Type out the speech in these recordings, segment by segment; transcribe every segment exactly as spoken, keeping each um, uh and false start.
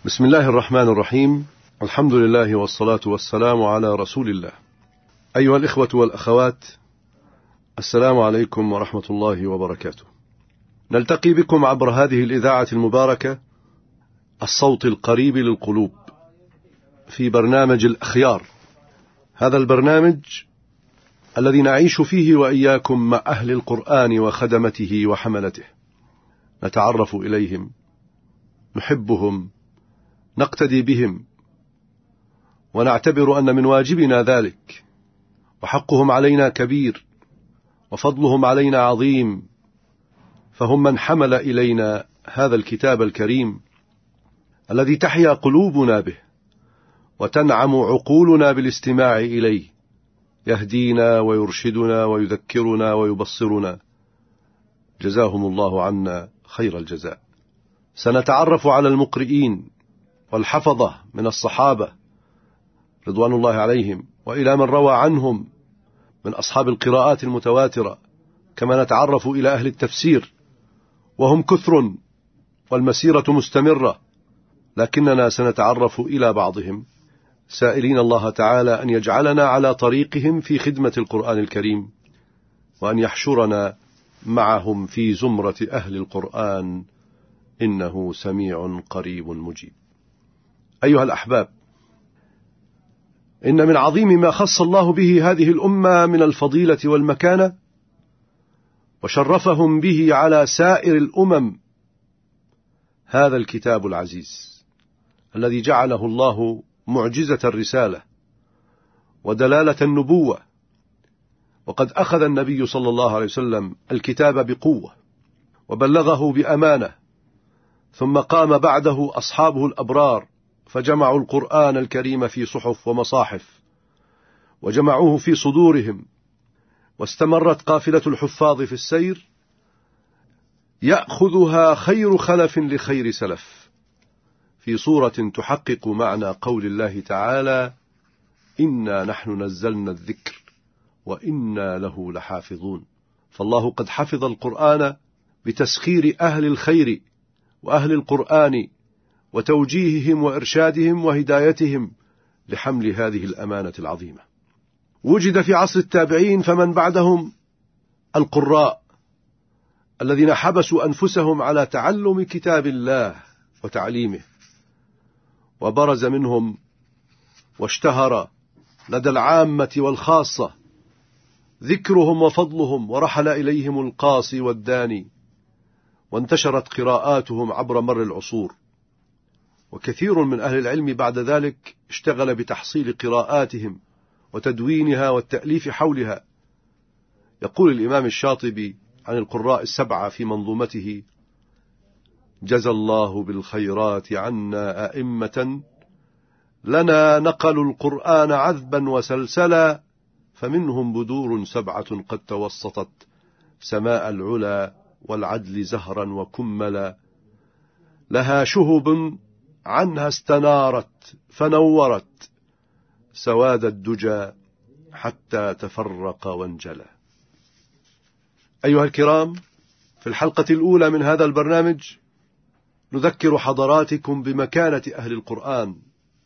بسم الله الرحمن الرحيم. الحمد لله والصلاة والسلام على رسول الله. أيها الإخوة والأخوات، السلام عليكم ورحمة الله وبركاته. نلتقي بكم عبر هذه الإذاعة المباركة، الصوت القريب للقلوب، في برنامج الأخيار. هذا البرنامج الذي نعيش فيه وإياكم مع أهل القرآن وخدمته وحملته، نتعرف إليهم، نحبهم، نقتدي بهم، ونعتبر أن من واجبنا ذلك، وحقهم علينا كبير، وفضلهم علينا عظيم، فهم من حمل إلينا هذا الكتاب الكريم الذي تحيا قلوبنا به وتنعم عقولنا بالاستماع إليه، يهدينا ويرشدنا ويذكرنا ويبصرنا، جزاهم الله عنا خير الجزاء. سنتعرف على المقرئين والحفظة من الصحابة رضوان الله عليهم، وإلى من روى عنهم من أصحاب القراءات المتواترة، كما نتعرف إلى أهل التفسير، وهم كثر والمسيرة مستمرة، لكننا سنتعرف إلى بعضهم، سائلين الله تعالى أن يجعلنا على طريقهم في خدمة القرآن الكريم، وأن يحشرنا معهم في زمرة أهل القرآن، إنه سميع قريب مجيب. أيها الأحباب، إن من عظيم ما خص الله به هذه الأمة من الفضيلة والمكانة، وشرفهم به على سائر الأمم، هذا الكتاب العزيز الذي جعله الله معجزة الرسالة ودلالة النبوة. وقد أخذ النبي صلى الله عليه وسلم الكتاب بقوة وبلغه بأمانة، ثم قام بعده أصحابه الأبرار فجمعوا القرآن الكريم في صحف ومصاحف، وجمعوه في صدورهم، واستمرت قافلة الحفاظ في السير، يأخذها خير خلف لخير سلف، في صورة تحقق معنى قول الله تعالى: إنا نحن نزلنا الذكر وإنا له لحافظون. فالله قد حفظ القرآن بتسخير أهل الخير وأهل القرآن وتوجيههم وإرشادهم وهدايتهم لحمل هذه الأمانة العظيمة. وجد في عصر التابعين فمن بعدهم القراء الذين حبسوا أنفسهم على تعلم كتاب الله وتعليمه، وبرز منهم واشتهر لدى العامة والخاصة ذكرهم وفضلهم، ورحل إليهم القاصي والداني، وانتشرت قراءاتهم عبر مر العصور. وكثير من أهل العلم بعد ذلك اشتغل بتحصيل قراءاتهم وتدوينها والتأليف حولها. يقول الإمام الشاطبي عن القراء السبعة في منظومته: جزى الله بالخيرات عنا أئمة، لنا نقلوا القرآن عذبا وسلسلا، فمنهم بدور سبعة قد توسطت سماء العلا والعدل زهرا وكملا، لها شهب عنها استنارت فنورت سواد الدجى حتى تفرق وانجلى. أيها الكرام، في الحلقة الأولى من هذا البرنامج نذكر حضراتكم بمكانة أهل القرآن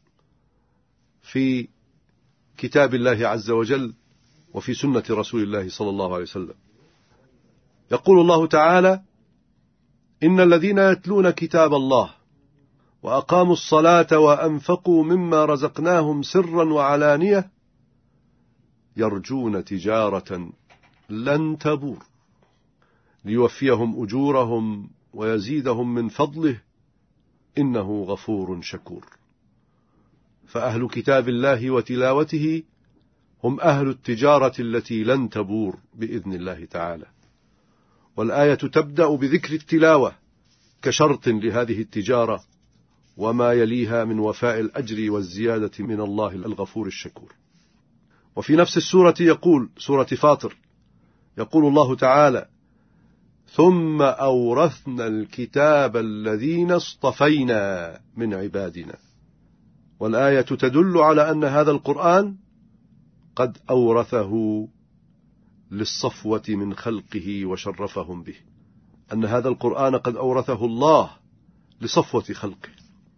في كتاب الله عز وجل وفي سنة رسول الله صلى الله عليه وسلم. يقول الله تعالى: إن الذين يتلون كتاب الله وأقاموا الصلاة وأنفقوا مما رزقناهم سرا وعلانية يرجون تجارة لن تبور ليوفيهم أجورهم ويزيدهم من فضله إنه غفور شكور. فأهل كتاب الله وتلاوته هم أهل التجارة التي لن تبور بإذن الله تعالى. والآية تبدأ بذكر التلاوة كشرط لهذه التجارة، وما يليها من وفاء الأجر والزيادة من الله الغفور الشكور. وفي نفس السورة يقول، سورة فاطر، يقول الله تعالى: ثم أورثنا الكتاب الذين اصطفينا من عبادنا. والآية تدل على أن هذا القرآن قد أورثه للصفوة من خلقه وشرفهم به، أن هذا القرآن قد أورثه الله لصفوة خلقه.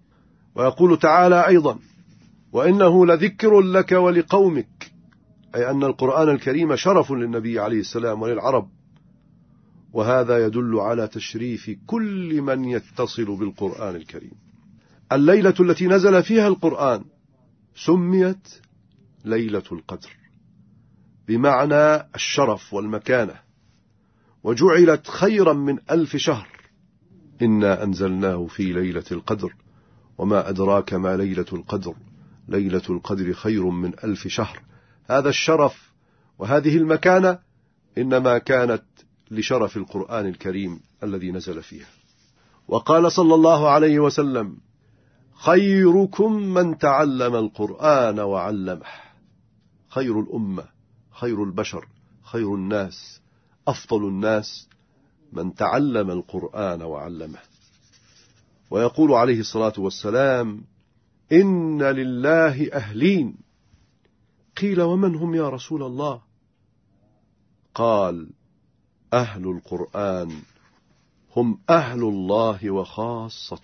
ويقول تعالى أيضا: وإنه لذكر لك ولقومك، أي أن القرآن الكريم شرف للنبي عليه السلام وللعرب، وهذا يدل على تشريف كل من يتصل بالقرآن الكريم. الليلة التي نزل فيها القرآن سميت ليلة القدر بمعنى الشرف والمكانة، وجعلت خيرا من ألف شهر. إنا أنزلناه في ليلة القدر وما أدراك ما ليلة القدر، ليلة القدر خير من ألف شهر. هذا الشرف وهذه المكانة إنما كانت لشرف القرآن الكريم الذي نزل فيها. وقال صلى الله عليه وسلم: خيركم من تعلم القرآن وعلمه. خير الأمة، خير البشر، خير الناس، أفضل الناس من تعلم القرآن وعلمه. ويقول عليه الصلاة والسلام: إن لله أهلين. قيل: ومن هم يا رسول الله؟ قال: أهل القرآن هم أهل الله وخاصته.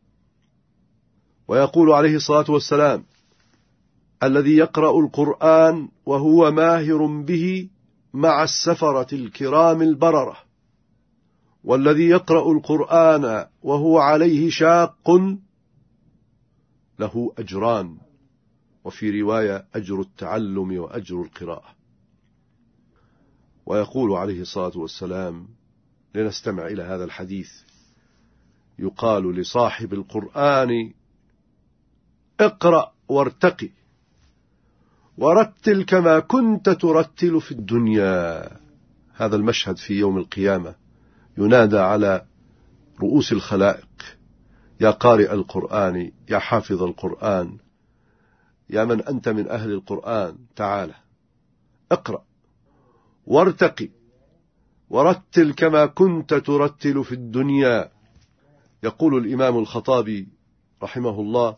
ويقول عليه الصلاة والسلام: الذي يقرأ القرآن وهو ماهر به مع السفرة الكرام البررة، والذي يقرأ القرآن وهو عليه شاق له أجران، وفي رواية أجر التعلم وأجر القراءة. ويقول عليه الصلاة والسلام، لنستمع إلى هذا الحديث: يقال لصاحب القرآن: اقرأ وارتقي ورتل كما كنت ترتل في الدنيا. هذا المشهد في يوم القيامة ينادى على رؤوس الخلائق: يا قارئ القرآن، يا حافظ القرآن، يا من أنت من أهل القرآن، تعال اقرأ وارتقي ورتل كما كنت ترتل في الدنيا. يقول الإمام الخطابي رحمه الله: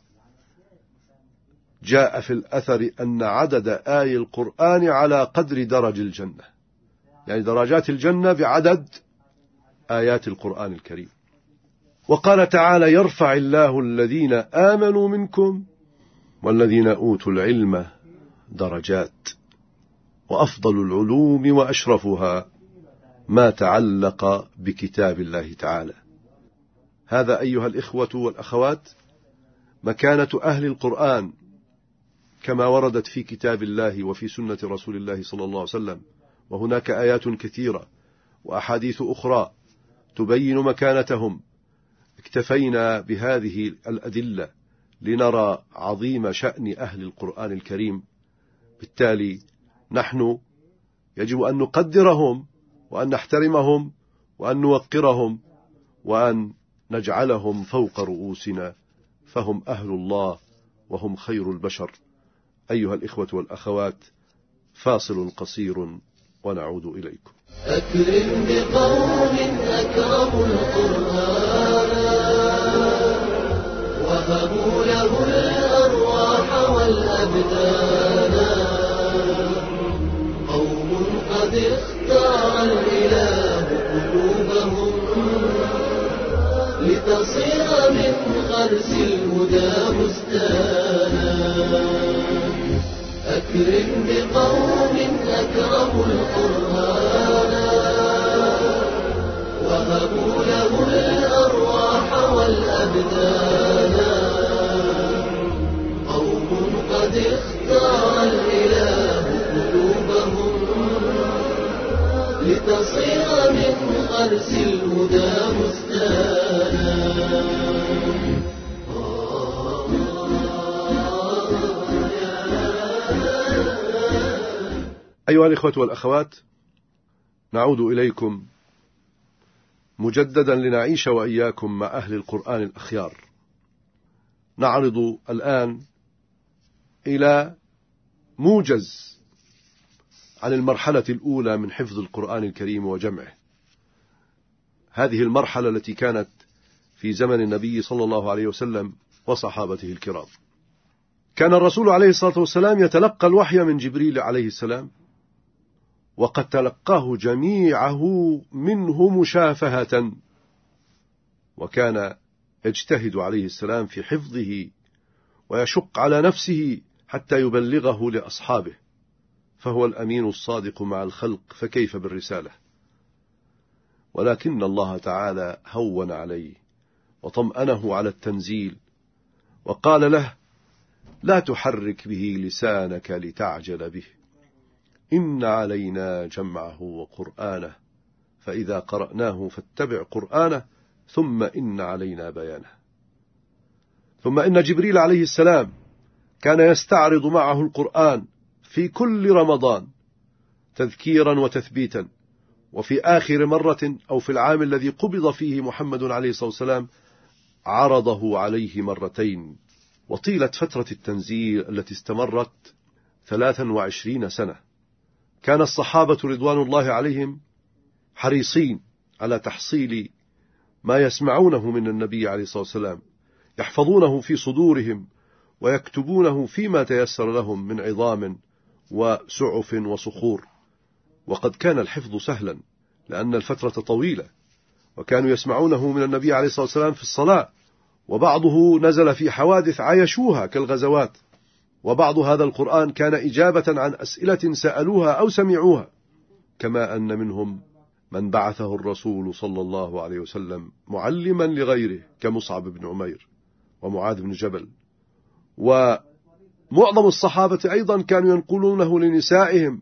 جاء في الأثر أن عدد آي القرآن على قدر درج الجنة، يعني درجات الجنة بعدد آيات القرآن الكريم. وقال تعالى: يرفع الله الذين آمنوا منكم والذين أوتوا العلم درجات. وأفضل العلوم وأشرفها ما تعلق بكتاب الله تعالى. هذا أيها الإخوة والأخوات مكانة أهل القرآن كما وردت في كتاب الله وفي سنة رسول الله صلى الله عليه وسلم. وهناك آيات كثيرة وأحاديث أخرى تبين مكانتهم. اكتفينا بهذه الأدلة لنرى عظيم شأن أهل القرآن الكريم. بالتالي نحن يجب أن نقدرهم وأن نحترمهم وأن نوقرهم وأن نجعلهم فوق رؤوسنا، فهم أهل الله وهم خير البشر. أيها الإخوة والأخوات، فاصل قصير ونعود إليكم. أكرم بقوم أكرموا القرآن وهبوا له الأرواح والأبدان. قوم قد اختار الإله قلوبهم لتصير من غرس الهدى بستانا. أكرم بقوم أكرموا القرآن وهبوا له الأرواح والأبدان. قوم قد اختار الإله قلوبهم لتصير من غرس الهدى بستانا. أيها الإخوة والأخوات، نعود إليكم مجددا لنعيش وإياكم مع أهل القرآن الأخيار. نعرض الآن إلى موجز عن المرحلة الأولى من حفظ القرآن الكريم وجمعه. هذه المرحلة التي كانت في زمن النبي صلى الله عليه وسلم وصحابته الكرام. كان الرسول عليه الصلاة والسلام يتلقى الوحي من جبريل عليه السلام، وقد تلقاه جميعه منه مشافهة، وكان يجتهد عليه السلام في حفظه ويشق على نفسه حتى يبلغه لأصحابه، فهو الأمين الصادق مع الخلق، فكيف بالرسالة؟ ولكن الله تعالى هون عليه وطمأنه على التنزيل، وقال له: لا تحرك به لسانك لتعجل به، إن علينا جمعه وقرآنه، فإذا قرأناه فاتبع قرآنه، ثم إن علينا بيانه. ثم إن جبريل عليه السلام كان يستعرض معه القرآن في كل رمضان تذكيرا وتثبيتا، وفي آخر مرة أو في العام الذي قبض فيه محمد عليه الصلاة والسلام عرضه عليه مرتين. وطيلة فترة التنزيل التي استمرت ثلاثا وعشرين سنة كان الصحابة رضوان الله عليهم حريصين على تحصيل ما يسمعونه من النبي عليه الصلاة والسلام، يحفظونه في صدورهم ويكتبونه فيما تيسر لهم من عظام وسعف وصخور. وقد كان الحفظ سهلا لأن الفترة طويلة، وكانوا يسمعونه من النبي عليه الصلاة والسلام في الصلاة، وبعضه نزل في حوادث عايشوها كالغزوات، وبعض هذا القرآن كان إجابة عن أسئلة سألوها أو سمعوها، كما أن منهم من بعثه الرسول صلى الله عليه وسلم معلما لغيره كمصعب بن عمير ومعاذ بن جبل. ومعظم الصحابة أيضا كانوا ينقلونه لنسائهم،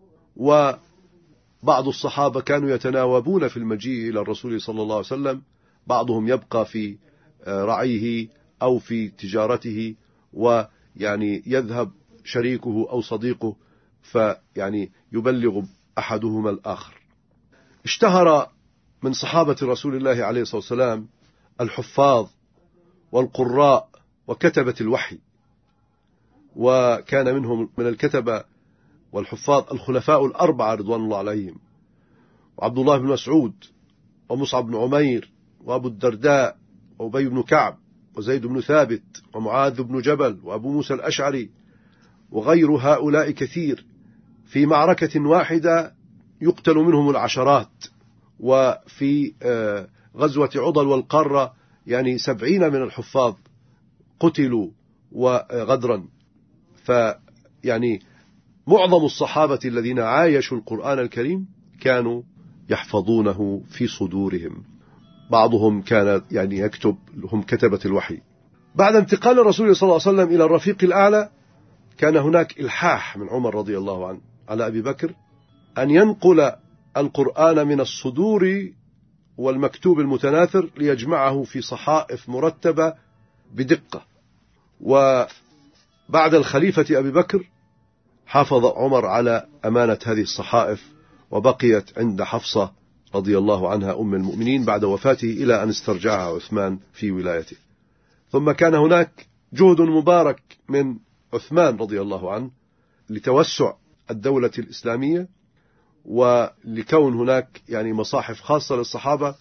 وبعض الصحابة كانوا يتناوبون في المجيء إلى الرسول صلى الله عليه وسلم، بعضهم يبقى في رعيه أو في تجارته، ويعني يذهب شريكه أو صديقه فيعني يبلغ أحدهما الآخر. اشتهر من صحابة رسول الله عليه الصلاة والسلام الحفاظ والقراء وكتبة الوحي، وكان منهم من الكتبة والحفاظ الخلفاء الأربعة رضوان الله عليهم، وعبد الله بن مسعود ومصعب بن عمير وأبو الدرداء وأبي بن كعب وزيد بن ثابت ومعاذ بن جبل وأبو موسى الأشعري وغير هؤلاء كثير. في معركة واحدة يقتل منهم العشرات، وفي غزوة عضل والقارة يعني سبعين من الحفاظ قتلوا وغدرا. فيعني معظم الصحابة الذين عايشوا القرآن الكريم كانوا يحفظونه في صدورهم، بعضهم كان يعني يكتب، هم كتبة الوحي. بعد انتقال الرسول صلى الله عليه وسلم إلى الرفيق الأعلى كان هناك إلحاح من عمر رضي الله عنه على أبي بكر أن ينقل القرآن من الصدور والمكتوب المتناثر ليجمعه في صحائف مرتبة بدقة. وبعد الخليفة أبي بكر حافظ عمر على أمانة هذه الصحائف، وبقيت عند حفصة رضي الله عنها أم المؤمنين بعد وفاته إلى أن استرجعها عثمان في ولايته. ثم كان هناك جهد مبارك من عثمان رضي الله عنه لتوسع الدولة الإسلامية، ولكون هناك يعني مصاحف خاصة للصحابة،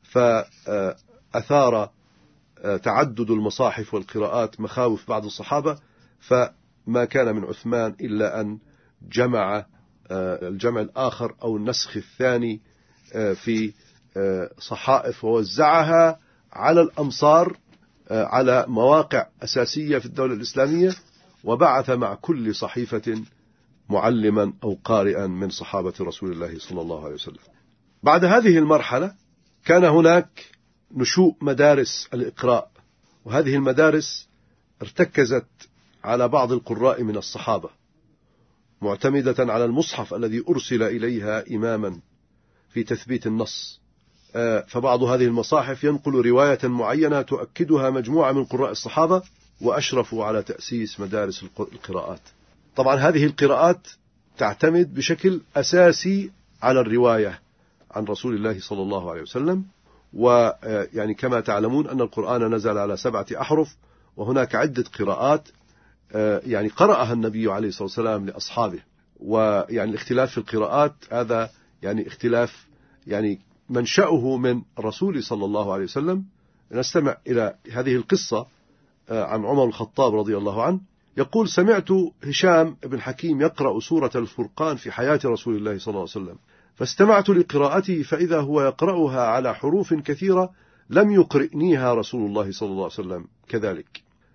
فأثار تعدد المصاحف والقراءات مخاوف بعض الصحابة، فما كان من عثمان إلا أن جمع الجمع الآخر أو النسخ الثاني في صحائف ووزعها على الأمصار على مواقع أساسية في الدولة الإسلامية، وبعث مع كل صحيفة معلما أو قارئا من صحابة رسول الله صلى الله عليه وسلم. بعد هذه المرحلة كان هناك نشوء مدارس الإقراء، وهذه المدارس ارتكزت على بعض القراء من الصحابة معتمدة على المصحف الذي أرسل إليها إماما في تثبيت النص. فبعض هذه المصاحف ينقل رواية معينة تؤكدها مجموعة من قراء الصحابة، وأشرفوا على تأسيس مدارس القراءات. طبعا هذه القراءات تعتمد بشكل أساسي على الرواية عن رسول الله صلى الله عليه وسلم. ويعني كما تعلمون أن القرآن نزل على سبعة أحرف، وهناك عدة قراءات يعني قرأها النبي عليه الصلاة والسلام لأصحابه. ويعني الاختلاف في القراءات هذا يعني اختلاف يعني منشأه من الرسول صلى الله عليه وسلم. نستمع إلى هذه القصة عن عمر الخطاب رضي الله عنه، يقول: سمعت هشام بن حكيم يقرأ سورة الفرقان في حياة رسول الله صلى الله عليه وسلم، فاستمعت لقراءته فإذا هو يقرأها على حروف كثيرة لم يقرئنيها رسول الله صلى الله عليه وسلم كذلك،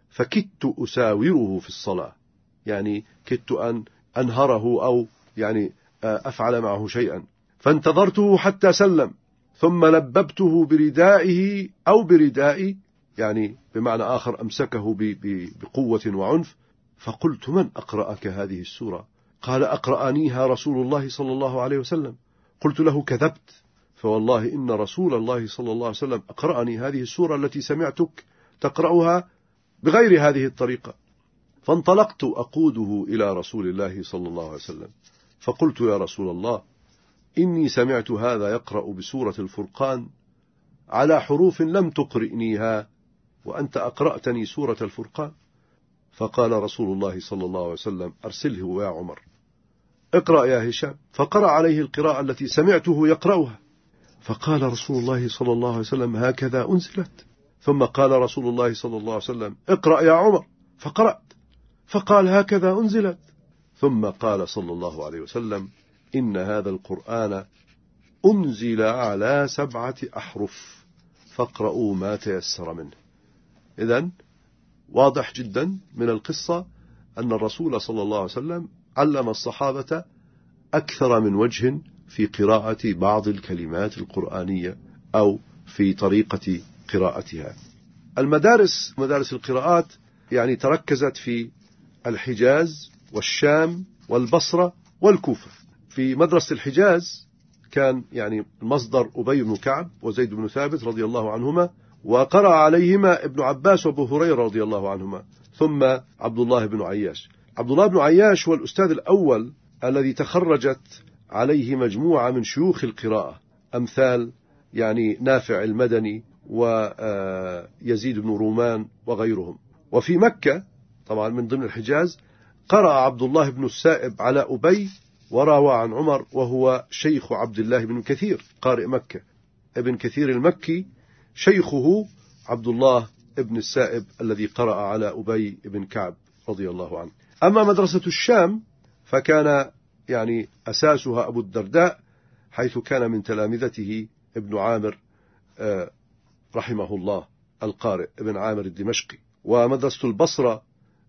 فكدت أساوره في الصلاة، يعني كدت أن أنهره أو يعني أفعل معه شيئا. فانتظرته حتى سلم، ثم لببته بردائه أو بردائي، يعني بمعنى آخر أمسكه بقوة وعنف. فقلت: من أقرأك هذه السورة؟ قال: أقرأنيها رسول الله صلى الله عليه وسلم. قلت له: كذبت، فوالله إن رسول الله صلى الله عليه وسلم أقرأني هذه السورة التي سمعتك تقرأها بغير هذه الطريقة. فانطلقت أقوده إلى رسول الله صلى الله عليه وسلم، فقلت: يا رسول الله، إني سمعت هذا يقرأ بسورة الفرقان على حروف لم تقرئنيها، وأنت أقرأتني سورة الفرقان. فقال رسول الله صلى الله عليه وسلم: أرسله يا عمر، اقرأ يا هشام. فقرأ عليه القراءة التي سمعته يقرأها. فقال رسول الله صلى الله عليه وسلم: هكذا أنزلت. ثم قال رسول الله صلى الله عليه وسلم: اقرأ يا عمر. فقرأت، فقال: هكذا أنزلت. ثم قال صلى الله عليه وسلم: إن هذا القرآن أنزل على سبعة أحرف فاقرأوا ما تيسر منه. إذن واضح جدا من القصة أن الرسول صلى الله عليه وسلم علم الصحابة أكثر من وجه في قراءة بعض الكلمات القرآنية أو في طريقة قراءتها. المدارس مدارس القراءات يعني تركزت في الحجاز والشام والبصرة والكوفة. في مدرسة الحجاز كان يعني المصدر أبي بن كعب وزيد بن ثابت رضي الله عنهما، وقرأ عليهما ابن عباس وابو هريرة رضي الله عنهما، ثم عبد الله بن عياش. عبد الله بن عياش هو الأستاذ الأول الذي تخرجت عليه مجموعة من شيوخ القراءة، أمثال يعني نافع المدني ويزيد بن رومان وغيرهم. وفي مكة طبعا من ضمن الحجاز قرأ عبد الله بن السائب على أبي وروى عن عمر، وهو شيخ عبد الله بن كثير قارئ مكة. ابن كثير المكي شيخه عبد الله بن السائب الذي قرأ على أبي بن كعب رضي الله عنه. أما مدرسة الشام فكان يعني أساسها أبو الدرداء، حيث كان من تلامذته ابن عامر رحمه الله القارئ ابن عامر الدمشقي. ومدرسة البصرة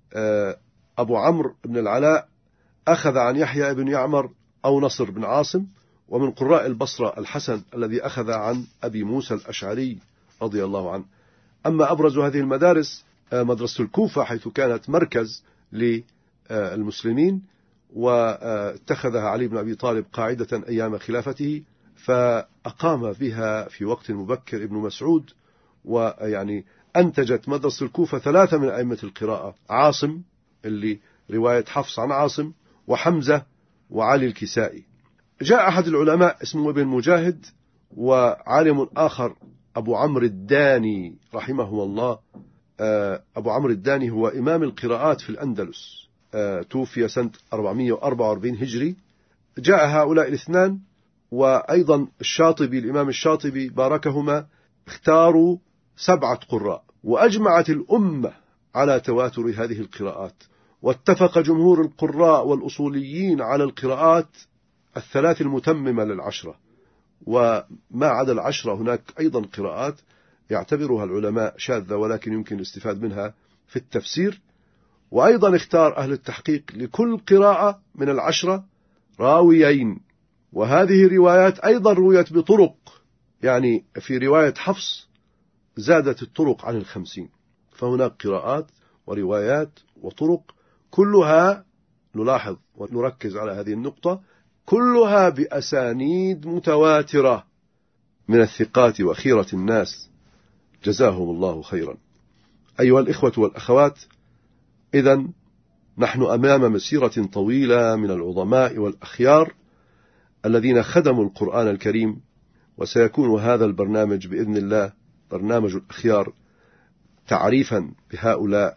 أبو عمرو بن العلاء أخذ عن يحيى بن يعمر أو نصر بن عاصم. ومن قراء البصرة الحسن الذي أخذ عن أبي موسى الأشعري رضي الله عنه. أما أبرز هذه المدارس مدرسة الكوفة، حيث كانت مركز للمسلمين، واتخذها علي بن أبي طالب قاعدة أيام خلافته، فأقام بها في وقت مبكر ابن مسعود، ويعني أنتجت مدرسة الكوفة ثلاثة من أئمة القراءة: عاصم اللي رواية حفص عن عاصم، وحمزة، وعلي الكسائي. جاء أحد العلماء اسمه ابن مجاهد، وعالم آخر أبو عمرو الداني رحمه الله. أبو عمرو الداني هو إمام القراءات في الأندلس، توفي سنة أربعمائة وأربعة وأربعين هجري. جاء هؤلاء الاثنان وأيضا الشاطبي، الإمام الشاطبي باركهما، اختاروا سبعة قراء، وأجمعت الأمة على تواتر هذه القراءات، واتفق جمهور القراء والأصوليين على القراءات الثلاث المتممة للعشرة. وما عدا العشرة هناك أيضا قراءات يعتبرها العلماء شاذة، ولكن يمكن الاستفاد منها في التفسير. وأيضا اختار أهل التحقيق لكل قراءة من العشرة راويين، وهذه الروايات أيضا رويت بطرق، يعني في رواية حفص زادت الطرق عن الخمسين. فهناك قراءات وروايات وطرق كلها، نلاحظ ونركز على هذه النقطة، كلها بأسانيد متواترة من الثقات وخيرة الناس جزاهم الله خيرا. أيها الإخوة والأخوات، إذن نحن أمام مسيرة طويلة من العظماء والأخيار الذين خدموا القرآن الكريم، وسيكون هذا البرنامج بإذن الله برنامج الأخيار تعريفا بهؤلاء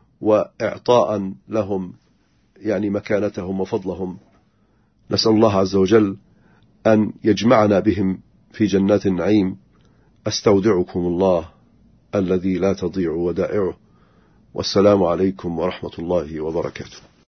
وإعطاء لهم يعني مكانتهم وفضلهم. نسأل الله عز وجل أن يجمعنا بهم في جنات النعيم. أستودعكم الله الذي لا تضيع ودائعه، والسلام عليكم ورحمة الله وبركاته.